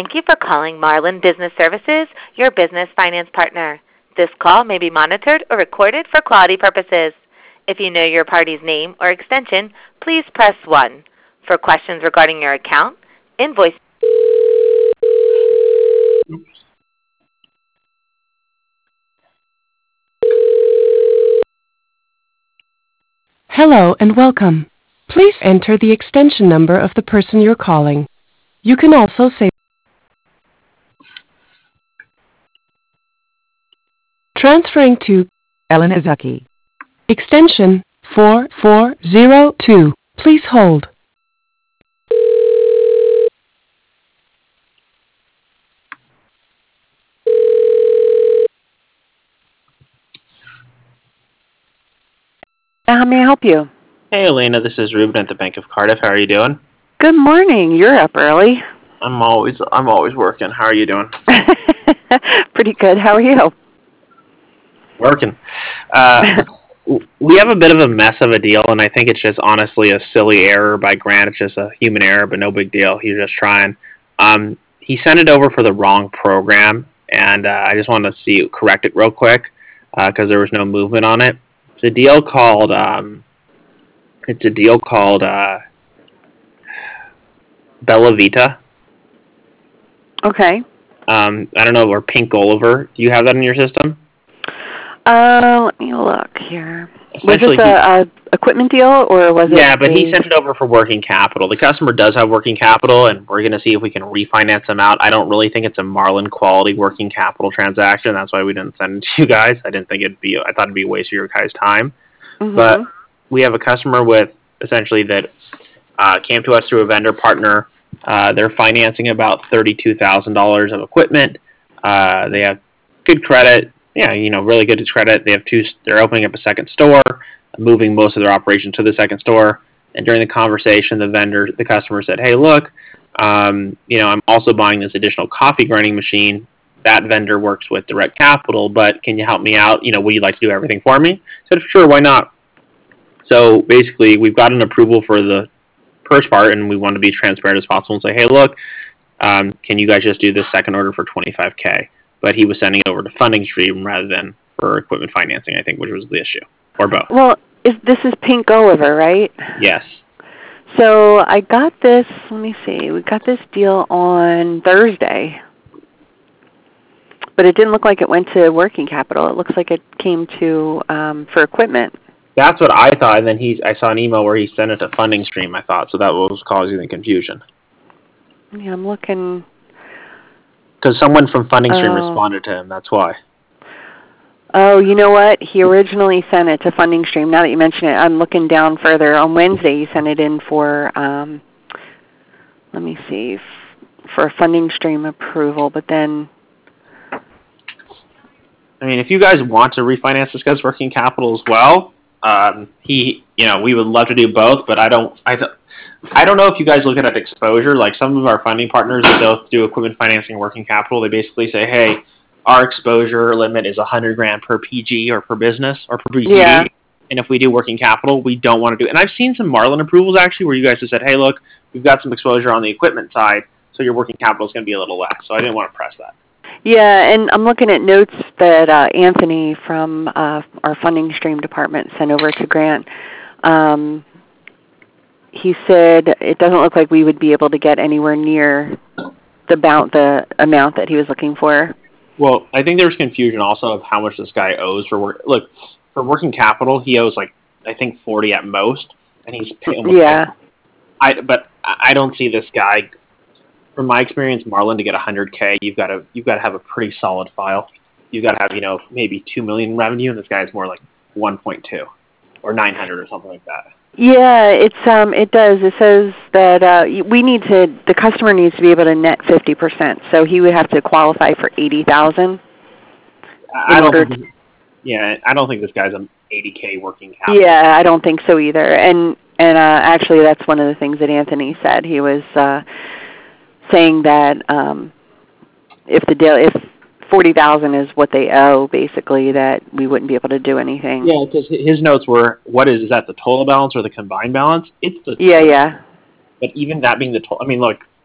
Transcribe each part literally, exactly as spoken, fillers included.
Thank you for calling Marlin Business Services, your business finance partner. This call may be monitored or recorded for quality purposes. If you know your party's name or extension, please press one. For questions regarding your account, invoice. Hello and welcome. Please enter the extension number of the person you're calling. You can also say transferring to Ellen Izuki. extension four four zero two. Please hold. How may I help you? Hey, Elena, this is Ruben at the Bank of Cardiff. How are you doing? Good morning. You're up early. I'm always I'm always working. How are you doing? Pretty good. How are you? Working. Uh, we have a bit of a mess of a deal, and I think it's just honestly a silly error by Grant. It's just a human error, but no big deal. He's just trying. Um, he sent it over for the wrong program, and uh, I just wanted to see correct it real quick because uh, there was no movement on it. It's a deal called. Um, it's a deal called uh, Bella Vita. Okay. Um, I don't know, or Pink Gulliver. Do you have that in your system? Uh, let me look here. Was this a, a equipment deal, or was it? Yeah, but a... he sent it over for working capital. The customer does have working capital, and we're going to see if we can refinance them out. I don't really think it's a Marlin quality working capital transaction. That's why we didn't send it to you guys. I didn't think it'd be. I thought it'd be a waste of your guys' time. Mm-hmm. But we have a customer with essentially that uh, came to us through a vendor partner. Uh, they're financing about thirty-two thousand dollars of equipment. Uh, they have good credit. Yeah, you know, really good credit. They have two. They're opening up a second store, moving most of their operations to the second store. And during the conversation, the vendor, the customer said, "Hey, look, um, you know, I'm also buying this additional coffee grinding machine. That vendor works with Direct Capital, but can you help me out? You know, would you like to do everything for me?" I said, "Sure, why not?" So basically, we've got an approval for the first part, and we want to be transparent as possible and say, "Hey, look, um, can you guys just do this second order for twenty-five K?" But he was sending it over to Funding Stream rather than for equipment financing, I think, which was the issue, or both. Well, if this is Pink Gulliver, right? Yes. So I got this. Let me see. We got this deal on Thursday, but it didn't look like it went to working capital. It looks like it came to um, for equipment. That's what I thought, and then he, I saw an email where he sent it to Funding Stream, I thought, so that was causing the confusion. Yeah, I'm looking. Because someone from Funding Stream oh. responded to him, that's why. Oh, you know what? He originally sent it to Funding Stream. Now that you mention it, I'm looking down further. On Wednesday, he sent it in for, um, let me see, for Funding Stream approval, but then... I mean, if you guys want to refinance this guy's working capital as well, um, he, you know, we would love to do both, but I don't, I don't, I don't know if you guys look at exposure. Like some of our funding partners that both do equipment financing and working capital, they basically say, hey, our exposure limit is one hundred grand per P G or per business or per P G. Yeah. And if we do working capital, we don't want to do it. And I've seen some Marlin approvals actually where you guys have said, hey, look, we've got some exposure on the equipment side, so your working capital is going to be a little less. So I didn't want to press that. Yeah, and I'm looking at notes that uh, Anthony from uh, our Funding Stream department sent over to Grant. Um, he said it doesn't look like we would be able to get anywhere near the amount, the amount that he was looking for. Well, I think there was confusion also of how much this guy owes for work. Look, for working capital, he owes like I think forty at most, and he's paying. Yeah. I but I don't see this guy. From my experience, Marlin, to get one hundred K, you've got to you've got to have a pretty solid file. You've got to have you know maybe two million revenue, and this guy is more like one point two or nine hundred or something like that. Yeah, it's um, it does. It says that uh, we need to. The customer needs to be able to net fifty percent. So he would have to qualify for eighty thousand. I don't. Think, to, yeah, I don't think this guy's an eighty K working capital. Yeah, I don't think so either. And and uh, actually, that's one of the things that Anthony said. He was uh, saying that um, if the deal, if forty thousand is what they owe, basically, that we wouldn't be able to do anything. Yeah, because his notes were, what is, is that the total balance or the combined balance? It's the yeah, yeah. But even that being the total, I mean, look,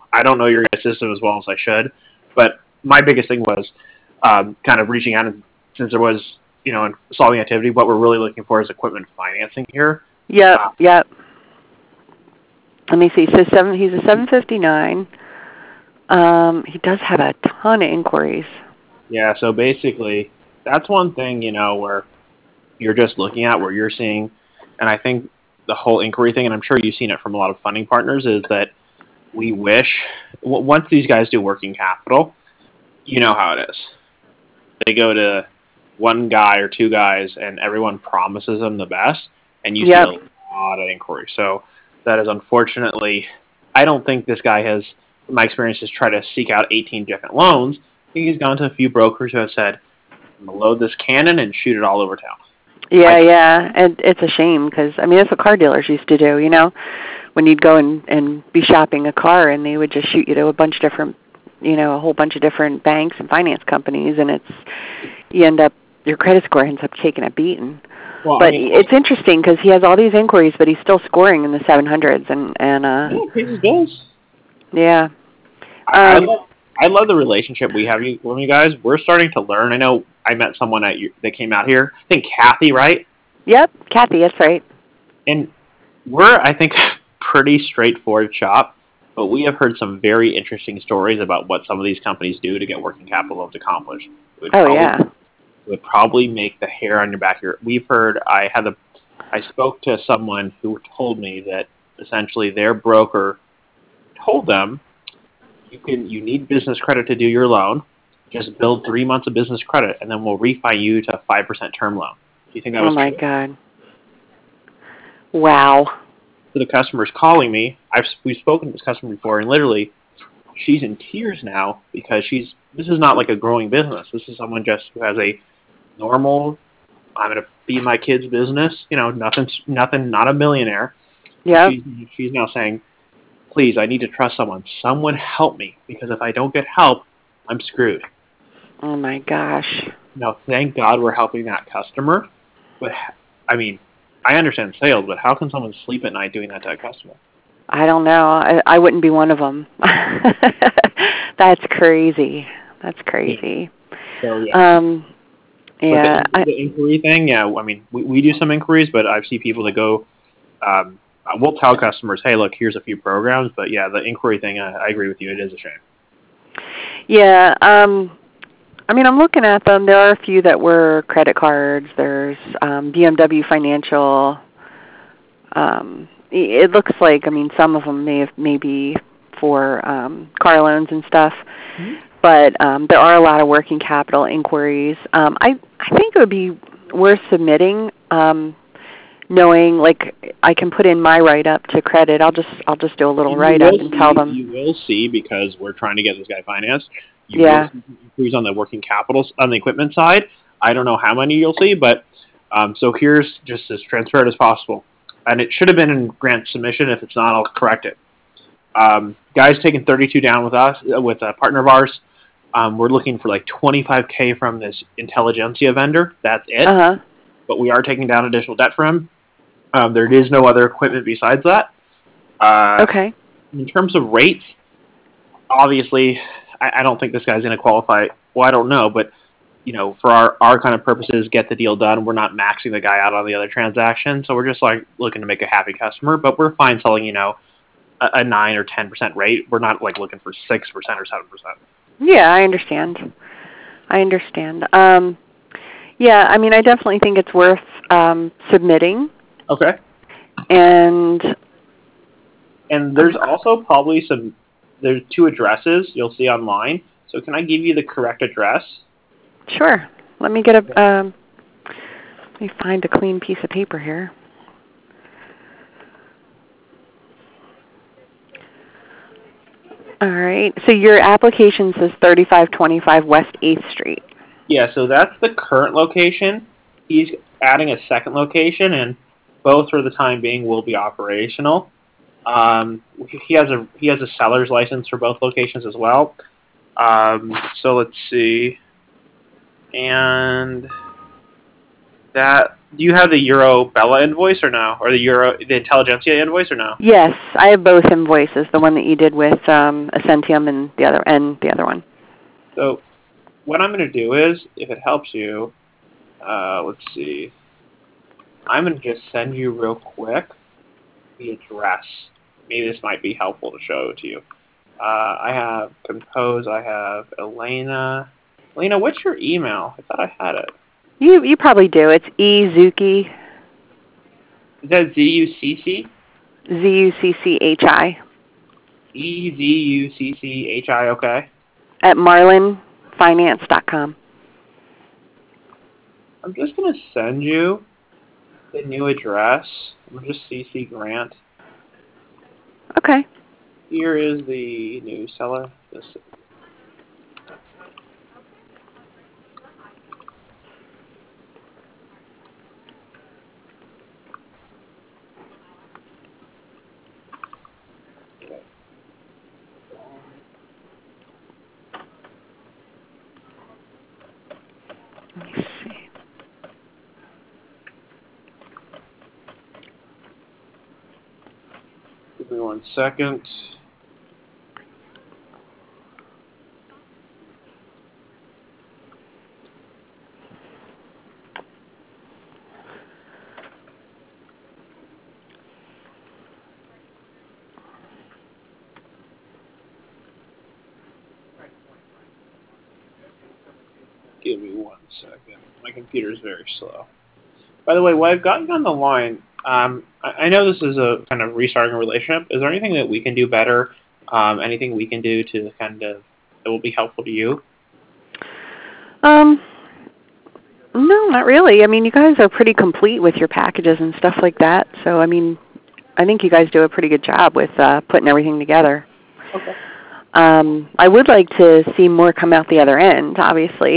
I don't know your guys' system as well as I should, but my biggest thing was um, kind of reaching out, and since there was, you know, in solving activity, what we're really looking for is equipment financing here. Yep, Uh, yep. Let me see. So seven, he's a seven fifty-nine. Um, he does have a ton of inquiries. Yeah, so basically, that's one thing, you know, where you're just looking at, where you're seeing, and I think the whole inquiry thing, and I'm sure you've seen it from a lot of funding partners, is that we wish, w- once these guys do working capital, you know how it is. They go to one guy or two guys, and everyone promises them the best, and you Yep. see a lot of inquiry. So that is unfortunately, I don't think this guy has, in my experience, has tried to seek out eighteen different loans. I think he's gone to a few brokers who have said, I'm going to load this cannon and shoot it all over town. Yeah, I, yeah, and it's a shame because I mean that's what car dealers used to do. You know, when you'd go and and be shopping a car, and they would just shoot you to a bunch of different, you know, a whole bunch of different banks and finance companies, and it's you end up your credit score ends up taking a beating. well, But I mean, it's interesting because he has all these inquiries, but he's still scoring in the seven hundreds, and and uh, yeah, pays his bills. yeah. I, I Um, love I love the relationship we have you, with you guys. We're starting to learn. I know I met someone at your, that came out here. I think Kathy, right? Yep, Kathy, that's right. And we're, I think, pretty straightforward shop, but we have heard some very interesting stories about what some of these companies do to get working capital loans accomplished. It would Oh probably, yeah. it would probably make the hair on your back. Here, we've heard. I had a, I spoke to someone who told me that essentially their broker told them, you can, you need business credit to do your loan. Just build three months of business credit, and then we'll refi you to a five percent term loan. Do you think that Oh was my true? God. Wow. So the customer's calling me. I've we've spoken to this customer before, and literally, she's in tears now because she's. This is not like a growing business. This is someone just who has a normal. I'm gonna feed my kids' business. You know, nothing, nothing, not a millionaire. Yep. She's she's now saying, please, I need to trust someone. Someone help me, because if I don't get help, I'm screwed. Oh my gosh. Now, thank God we're helping that customer, but I mean, I understand sales, but how can someone sleep at night doing that to a customer? I don't know. I, I wouldn't be one of them. That's crazy. That's crazy. So yeah. Um, yeah. But the, I, the inquiry thing, yeah, I mean, we, we do some inquiries, but I've seen people that go, um, we'll tell customers, hey, look, here's a few programs, but yeah, the inquiry thing, I, I agree with you, it is a shame. yeah. Um, I mean, I'm looking at them. There are a few that were credit cards. There's um, B M W Financial. Um, it looks like, I mean, some of them may have maybe for um, car loans and stuff. Mm-hmm. But um, there are a lot of working capital inquiries. Um, I I think it would be worth submitting, um, knowing like I can put in my write up to credit. I'll just I'll just do a little write up and see, tell them. You will see, because we're trying to get this guy financed. You Yeah. will see inquiries on the working capital on the equipment side. I don't know how many you'll see, but um, so here's just as transparent as possible. And it should have been in grant submission. If it's not, I'll correct it. Um, guys taking thirty-two down with us, uh, with a partner of ours. Um, we're looking for like twenty-five K from this Intelligentsia vendor. That's it. Uh huh. But we are taking down additional debt for him. Um, there is no other equipment besides that. Uh, Okay. In terms of rates, obviously, I, I don't think this guy's going to qualify. Well, I don't know, but you know, for our, our kind of purposes, get the deal done. We're not maxing the guy out on the other transaction, so we're just like looking to make a happy customer. But we're fine selling, you know, a, a nine or ten percent rate. We're not like looking for six percent or seven percent. Yeah, I understand. I understand. Um, yeah, I mean, I definitely think it's worth um, submitting. Okay. And And there's also probably some. There's two addresses you'll see online. So can I give you the correct address? sure, let me get a. Um, let me find a clean piece of paper here. All right. So your application says thirty-five twenty-five West eighth Street. Yeah, so that's the current location. He's adding a second location, and both for the time being will be operational. Um, he has a he has a seller's license for both locations as well. Um, so let's see, and that do you have the Eurobella invoice or no, or the Euro the Intelligentsia invoice or no? Yes, I have both invoices. The one that you did with um, Ascentium and the other and the other one. So what I'm going to do is, if it helps you, uh, let's see. I'm going to just send you real quick the address. Maybe this might be helpful to show to you. Uh, I have Compose. I have Elena. Elena, what's your email? I thought I had it. You you probably do. It's E Zucchi. Is that Z U C C? Z U C C H I. E Z U C C H I, okay. At marlin finance dot com. I'm just going to send you the new address. I'm just C C Grant. Okay. Here is the new seller. This. Let me see. Give me one second. Give me one second. My computer is very slow. By the way, while I've got you on the line, um, I, I know this is a kind of restarting a relationship. Is there anything that we can do better? Um, anything we can do to kind of that will be helpful to you? Um, no, not really. I mean, you guys are pretty complete with your packages and stuff like that. So, I mean, I think you guys do a pretty good job with uh, putting everything together. Okay. Um, I would like to see more come out the other end, obviously.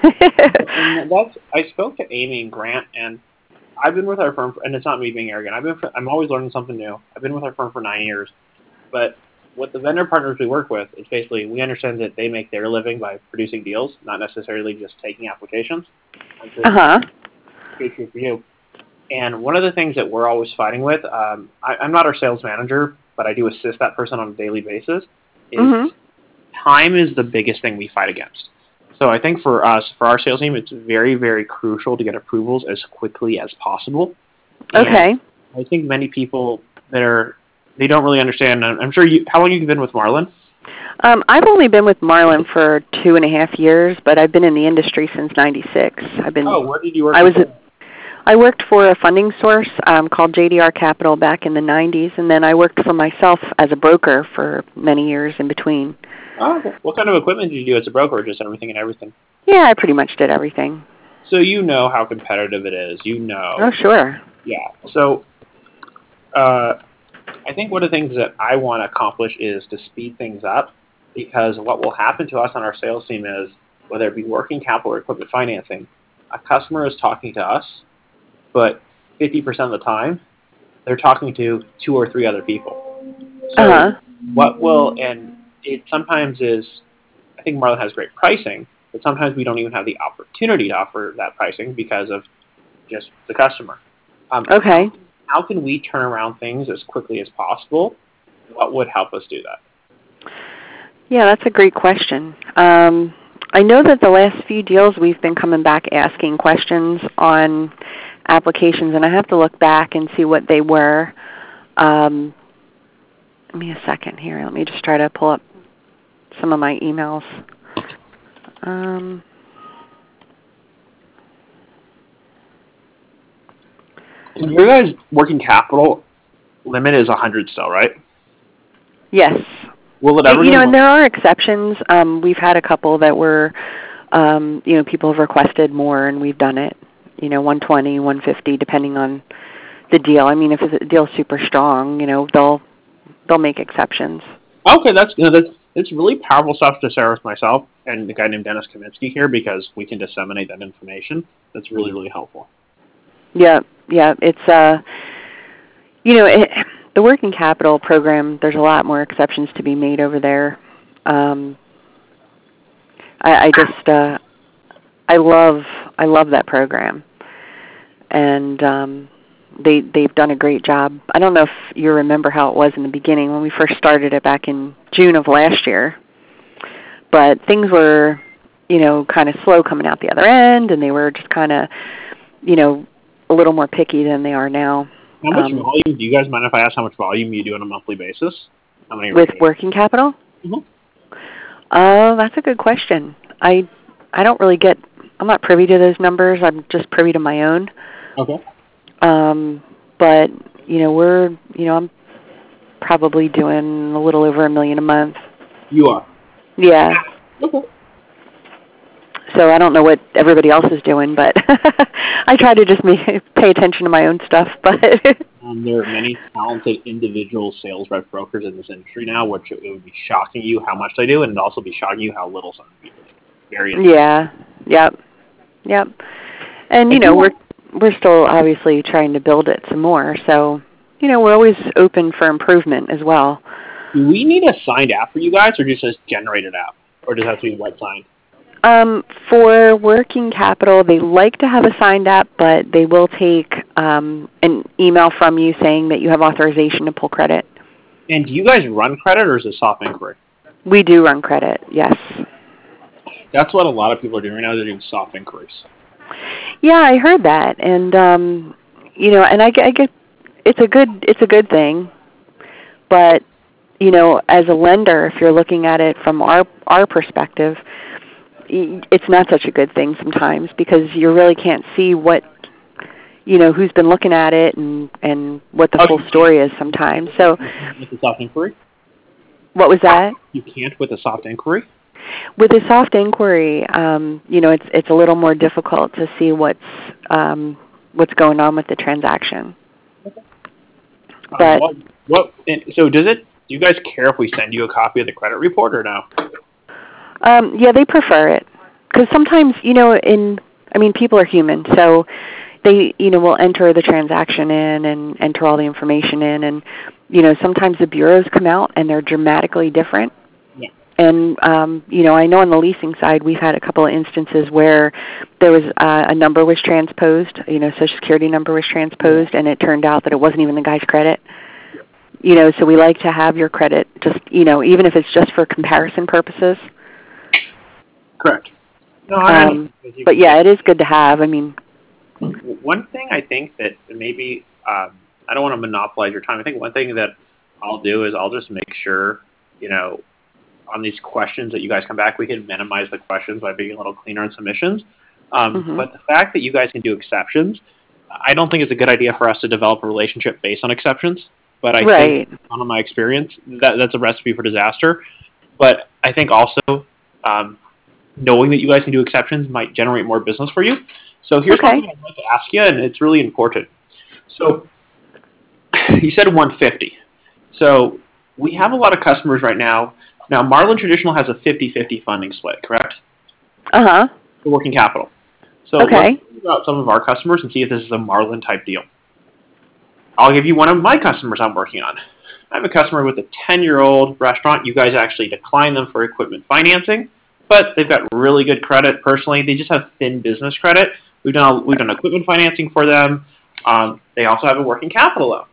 And that's, I spoke to Amy and Grant, and I've been with our firm, for, and it's not me being arrogant. I've been, for, I'm always learning something new. I've been with our firm for nine years, but what the vendor partners we work with is basically we understand that they make their living by producing deals, not necessarily just taking applications. Uh huh. Good for you. And one of the things that we're always fighting with, um, I, I'm not our sales manager, but I do assist that person on a daily basis, is Mhm. time is the biggest thing we fight against. So I think for us, for our sales team, it's very, very crucial to get approvals as quickly as possible. Okay. And I think many people that are, they don't really understand. I'm sure you, how long have you been with Marlin? Um, I've only been with Marlin for two and a half years, but I've been in the industry since ninety-six. I've been. Oh, where did you work? I was. Before? I worked for a funding source um, called J D R Capital back in the nineties, and then I worked for myself as a broker for many years in between. Oh, okay. What kind of equipment did you do as a broker, or just everything and everything? Yeah, I pretty much did everything. So you know how competitive it is. You know. Oh, sure. Yeah. So uh, I think one of the things that I want to accomplish is to speed things up, because what will happen to us on our sales team is, whether it be working capital or equipment financing, a customer is talking to us, but fifty percent of the time, they're talking to two or three other people. So Uh-huh. what will, and it sometimes is, I think Marlin has great pricing, but sometimes we don't even have the opportunity to offer that pricing because of just the customer. Um, Okay. How can we turn around things as quickly as possible? What would help us do that? Yeah, that's a great question. Um, I know that the last few deals we've been coming back asking questions on applications, and I have to look back and see what they were. Um, give me a second here. Let me just try to pull up some of my emails. Um, Your guys' working capital limit is one hundred still, right? yes. Will it ever You go know, to and there are exceptions. Um, we've had a couple that were, um, you know, people have requested more, and we've done it. You know, one twenty, one fifty, depending on the deal. I mean, if the deal's super strong, you know, they'll they'll make exceptions. Okay, that's you know that's it's really powerful stuff to share with myself and the guy named Dennis Kaminsky here, because we can disseminate that information. That's really really helpful. Yeah, yeah, it's uh, you know, it, the working capital program. There's a lot more exceptions to be made over there. Um, I, I just uh, I love I love that program, and um, they they've done a great job. I don't know if you remember how it was in the beginning when we first started it back in June of last year, but things were, you know, kind of slow coming out the other end, and they were just kind of, you know, a little more picky than they are now. How much um, volume, do you guys mind if I ask how much volume you do on a monthly basis? How many with working capital? Mm-hmm. Oh, that's a good question. I I don't really get, I'm not privy to those numbers. I'm just privy to my own. Okay. Um, but, you know, we're, you know, I'm probably doing a little over a million a month. You are? Yeah. Okay. So I don't know what everybody else is doing, but I try to just make, pay attention to my own stuff. But um, there are many talented individual sales rep brokers in this industry now, which it would be shocking you how much they do, and it'd also be shocking you how little some people do. Very interesting. Yeah. Yep. Yep. And you know, we're we're still obviously trying to build it some more. So, you know, we're always open for improvement as well. Do we need a signed app for you guys, or just a generated app, or does it have to be web signed? Um, for working capital, they like to have a signed app, but they will take um, an email from you saying that you have authorization to pull credit. And do you guys run credit, or is it soft inquiry? We do run credit, yes. That's what a lot of people are doing right now. They're doing soft inquiries. Yeah, I heard that, and um, you know, and I, I get it's a good it's a good thing, but you know, as a lender, if you're looking at it from our our perspective, it's not such a good thing sometimes because you really can't see what, you know, who's been looking at it and and what the oh, full story is sometimes. So, with the soft inquiry, what was that? You can't with a soft inquiry. With a soft inquiry, um, you know, it's it's a little more difficult to see what's um, what's going on with the transaction. Okay. But um, what, what? So does it? Do you guys care if we send you a copy of the credit report or no? Um, yeah, they prefer it because sometimes, you know, in I mean, people are human, so they, you know, will enter the transaction in and enter all the information in, and you know, sometimes the bureaus come out and they're dramatically different. Yeah. And um, you know, I know on the leasing side, we've had a couple of instances where there was uh, a number was transposed, you know, Social Security number was transposed, yeah. and it turned out that it wasn't even the guy's credit. You know, so we like to have your credit, just you know, even if it's just for comparison purposes. Correct. No, I um, but yeah, it is good to have. I mean, one thing I think that maybe um, I don't want to monopolize your time. I think one thing that I'll do is I'll just make sure, you know, on these questions that you guys come back, we can minimize the questions by being a little cleaner in submissions. Um, mm-hmm. But the fact that you guys can do exceptions, I don't think it's a good idea for us to develop a relationship based on exceptions. But I right. think, on my experience, that that's a recipe for disaster. But I think also um, knowing that you guys can do exceptions might generate more business for you. So here's okay. something I'd like to ask you, and it's really important. So you said one fifty. So we have a lot of customers right now. Now, Marlin Traditional has a fifty-fifty funding split, correct? Uh-huh. For working capital. So okay. let's think about some of our customers and see if this is a Marlin-type deal. I'll give you one of my customers I'm working on. I have a customer with a ten-year-old restaurant. You guys actually declined them for equipment financing, but they've got really good credit personally. They just have thin business credit. We've done we've done equipment financing for them. Um, they also have a working capital loan.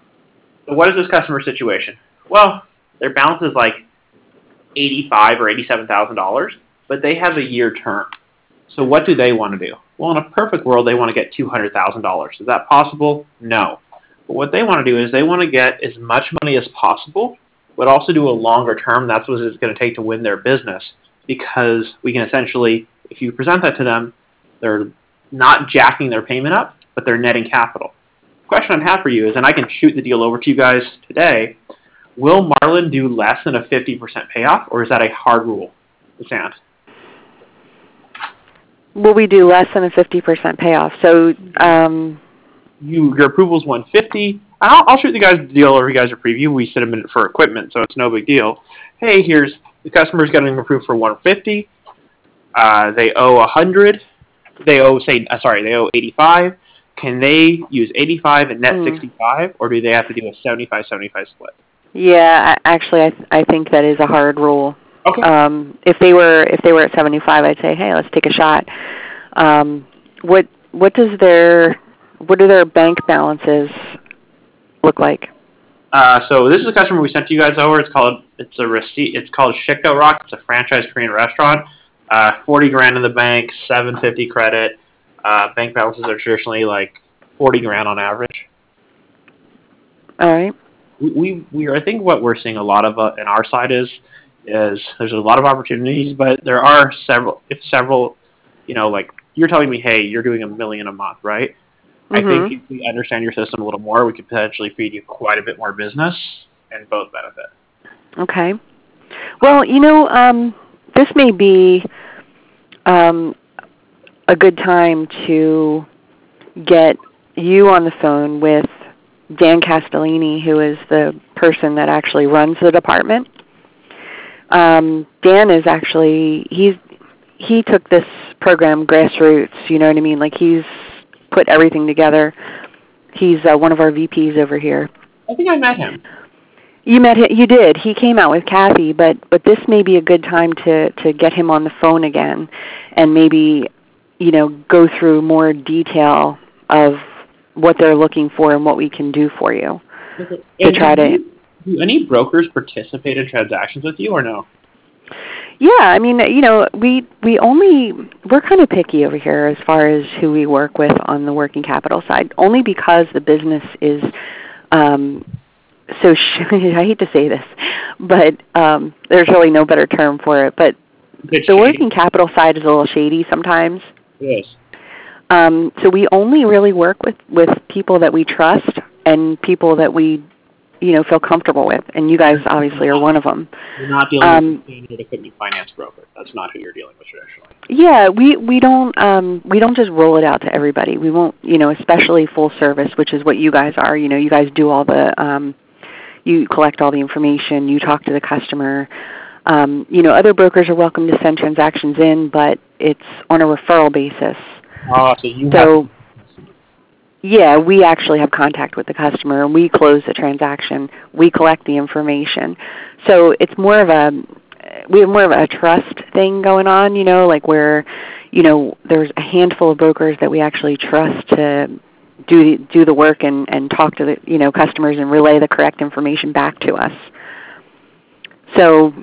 So what is this customer situation? Well, their balance is like eighty-five or eighty-seven thousand dollars, but they have a year term. So what do they want to do? Well, in a perfect world, they want to get two hundred thousand dollars. Is that possible? No. But what they want to do is they want to get as much money as possible, but also do a longer term. That's what it's going to take to win their business, because we can essentially, if you present that to them, they're not jacking their payment up, but they're netting capital. The question I have for you is, and I can shoot the deal over to you guys today, will Marlin do less than a fifty percent payoff, or is that a hard rule to stand? Will we do less than a fifty percent payoff? So um, you, your approval is one fifty. I'll, I'll shoot the guys the deal over you guys a preview. We set them in for equipment, so it's no big deal. Hey, here's the customer's getting approved for one fifty. Uh, they owe one hundred. They owe, say, uh, sorry, they owe eighty-five. Can they use eighty-five and net mm. sixty-five, or do they have to do a seventy-five seventy-five split? Yeah, actually, I th- I think that is a hard rule. Okay. Um, if they were if they were at seventy-five, I'd say, hey, let's take a shot. Um, what what does their what do their bank balances look like? Uh, so this is a customer we sent to you guys over. It's called it's a receipt. It's called Shikdo Rock. It's a franchise Korean restaurant. Uh, Forty grand in the bank, seven fifty credit. Uh, bank balances are traditionally like forty grand on average. All right. We we, we I think what we're seeing a lot of uh, in our side is is there's a lot of opportunities, but there are several if several, you know, like you're telling me, hey, you're doing a million a month, right? I Mm-hmm. think if we understand your system a little more, we could potentially feed you quite a bit more business and both benefit. Okay. Well, you know, um, this may be um, a good time to get you on the phone with Dan Castellini, who is the person that actually runs the department. Um, Dan is actually, he's he took this program grassroots, you know what I mean? Like he's put everything together. He's uh, one of our V Ps over here. I think I met him. You met him. You did. He came out with Kathy, but but this may be a good time to to get him on the phone again, and maybe, you know, go through more detail of what they're looking for and what we can do for you Okay. to And try do, to. you, do any brokers participate in transactions with you or no? Yeah, I mean, you know, we we only we're kind of picky over here as far as who we work with on the working capital side, only because the business is um, so. Sh- I hate to say this, but um, there's really no better term for it. But It's the shady. working capital side is a little shady sometimes. Yes. Um, so we only really work with with people that we trust and people that we, you know, feel comfortable with. And you guys obviously are one of them. You're not dealing Um, with a standard equipment finance broker. That's not who you're dealing with traditionally. Yeah, we we don't um, we don't just roll it out to everybody. We won't, you know, especially full service, which is what you guys are. You know, you guys do all the, um, you collect all the information, you talk to the customer. Um, you know, other brokers are welcome to send transactions in, but it's on a referral basis. Oh, so you So, have. yeah, we actually have contact with the customer, and we close the transaction. We collect the information. So it's more of a, we have more of a trust thing going on, you know, like where, you know, there's a handful of brokers that we actually trust to do the, do the work and, and talk to the, you know, customers and relay the correct information back to us. So,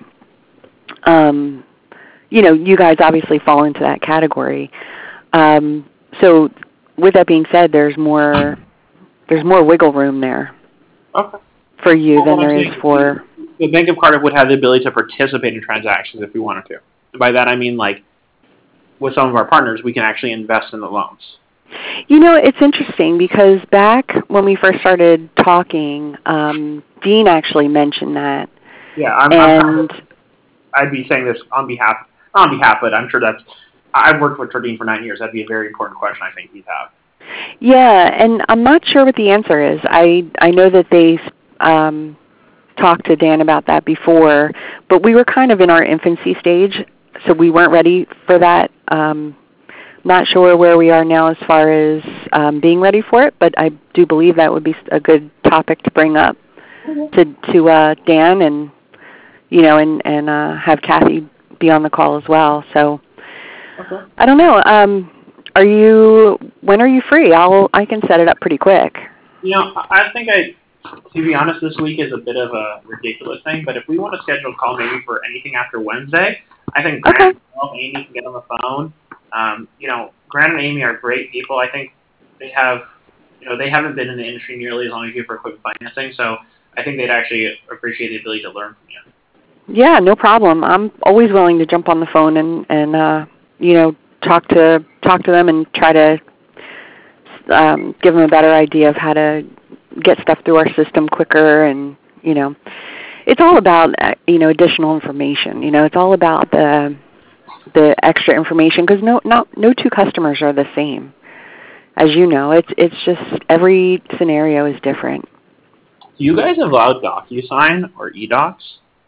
um, you know, you guys obviously fall into that category. Um, so with that being said, there's more there's more wiggle room there Okay. for you Well, than what I'm there is saying for. The Bank of Cardiff would have the ability to participate in transactions if we wanted to. And by that I mean, like, with some of our partners, we can actually invest in the loans. You know, it's interesting because back when we first started talking, um, Dean actually mentioned that. Yeah, I'm, and I'm I'd be saying this on behalf, not on behalf, but I'm sure that's, I've worked with Tordine for nine years. That'd be a very important question I think he'd have. yeah, and I'm not sure what the answer is. I I know that they um, talked to Dan about that before, but we were kind of in our infancy stage, so we weren't ready for that. Um, not sure where we are now as far as um, being ready for it, but I do believe that would be a good topic to bring up to to uh, Dan, and you know, and and uh, have Kathy be on the call as well. So Okay. I don't know. Um, are you? When are you free? I'll I can set it up pretty quick. You know, I think I, to be honest, this week is a bit of a ridiculous thing, but if we want to schedule a call maybe for anything after Wednesday, I think Grant Okay. and myself, Amy can get on the phone. Um, you know, Grant and Amy are great people. I think they have, you know, they haven't been in the industry nearly as long as you for equipment financing, so I think they'd actually appreciate the ability to learn from you. Yeah, no problem. I'm always willing to jump on the phone and and uh, you know, talk to talk to them and try to um, give them a better idea of how to get stuff through our system quicker. And you know, it's all about uh, you know, additional information. You know, it's all about the the extra information because no not no two customers are the same. As you know, it's it's just every scenario is different. Do you guys allow DocuSign or eDocs?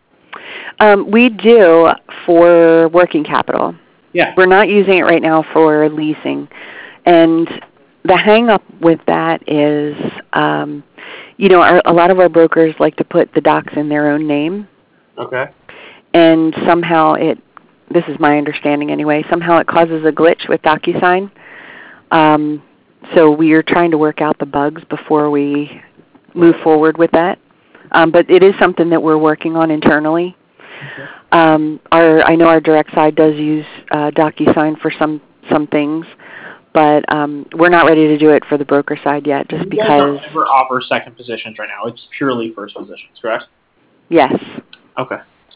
Um, we do for working capital. Yeah. We're not using it right now for leasing. And the hang up with that is, um, you know, our, a lot of our brokers like to put the docs in their own name. Okay. And somehow it, this is my understanding anyway, somehow it causes a glitch with DocuSign. Um, so we are trying to work out the bugs before we move forward with that. Um, but it is something that we're working on internally. Okay. Um, our, I know our direct side does use uh, DocuSign for some, some things, but um, we're not ready to do it for the broker side yet, just you because. guys don't ever offer second positions right now. It's purely first positions, correct? Yes. Okay.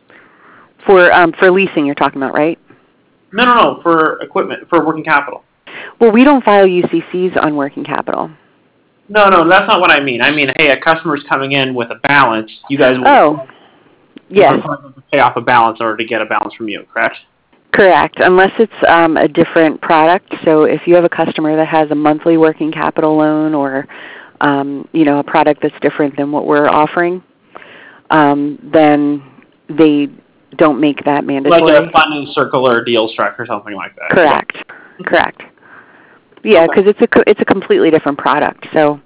For um, for leasing, you're talking about, right? No, no, no. For equipment, for working capital. Well, we don't file U C Cs on working capital. No, no, that's not what I mean. I mean, hey, a customer's coming in with a balance. You guys will Oh, yes. pay off a balance in order to get a balance from you, correct? Correct, unless it's um, a different product. So if you have a customer that has a monthly working capital loan, or um, you know, a product that's different than what we're offering, um, then they don't make that mandatory. Like a funding circle or a deal struck or something like that. Correct. Correct. Yeah, because it's a it's a completely different product. So,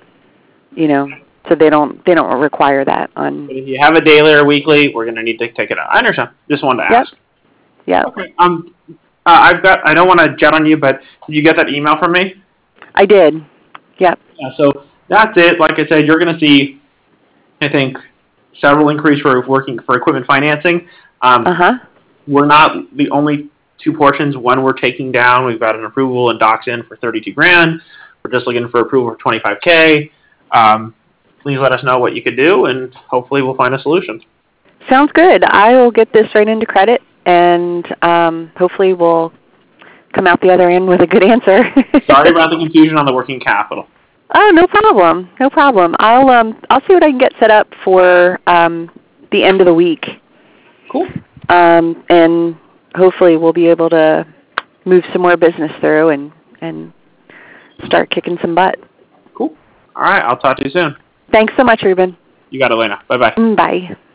you know, so they don't they don't require that on. But if you have a daily or weekly, we're going to need to take it out. I understand. Just wanted to Yep. ask. Yeah. Okay. Um, uh, I've got. I don't want to jet on you, but did you get that email from me? I did. Yep. Yeah. So that's it. Like I said, you're going to see, I think, several increase for working for equipment financing. Um, Uh huh. We're not the only two portions. One we're taking down. We've got an approval and docs in for thirty-two grand. We're just looking for approval for twenty-five K. Um, please let us know what you could do, and hopefully we'll find a solution. Sounds good. I will get this right into credit, and um, hopefully we'll come out the other end with a good answer. Sorry about the confusion on the working capital. Oh, no problem. No problem. I'll um I'll see what I can get set up for um the end of the week. Cool. Um, and hopefully we'll be able to move some more business through and, and start kicking some butt. Cool. All right. I'll talk to you soon. Thanks so much, Ruben. You got it, Elena. Bye-bye. Bye.